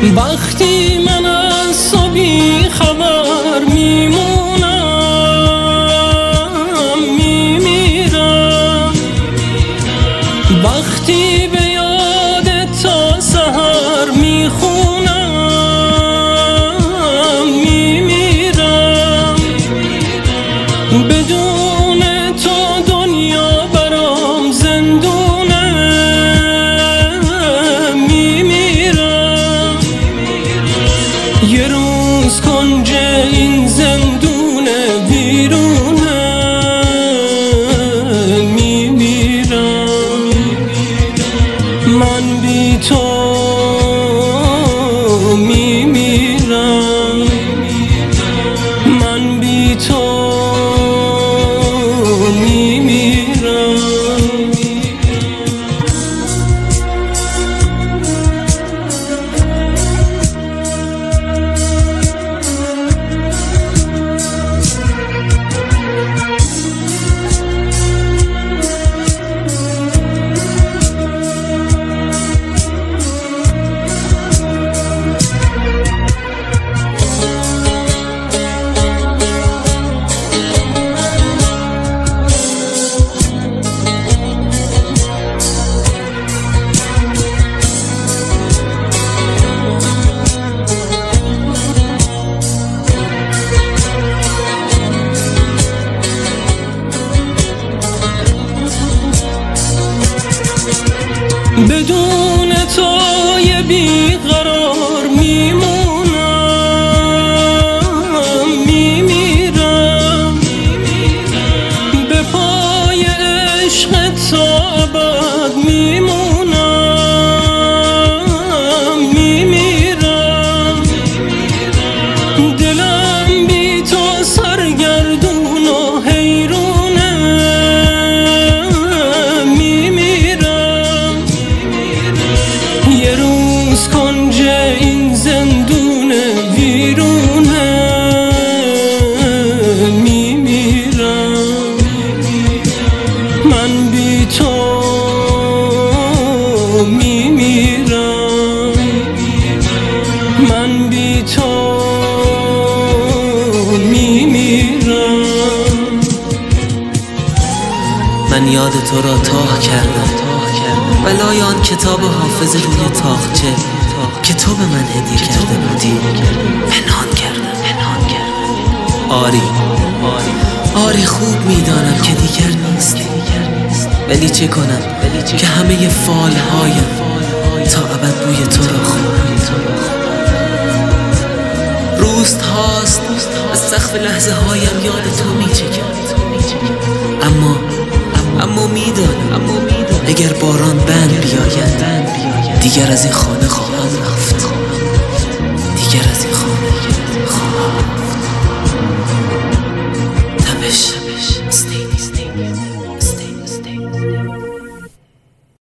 وقتی من از تو بی خبر میمونم میمیرم، وقتی به یاد تا سحر میخونم میمیرم، بدون تو دنیا برام زندونه میمیرم، یه روز کنج این زندونه ویرونه میمیرم، من بی تو میمیرم، من بی تو میمیرم. بدون تو یه بیقرار میمونم میمیرم، به پای عشق تا ابد میمونم میمیرم، دلم بی تو سرگردون و حیرونه میمیرم، یه روز کنج این زندونه ویرونه میمیرم، من بی تو میمیرم، من بی تو میمیرم. من یاد تو را تاه کردم ولای آن کتاب حافظ روی تاقچه که تو به من هدیه کرده بودی پنهان کردم. آری خوب میدانم که دیگر نیستی، ولی چه کنم که همه فالهایم تا ابد بوی تو را خواهم. روست هاست از سقف لحظه هایم یاد تو میچکم، اما میدانم اگر باران بند بیاید دیگر از این خانه خواهم رفت.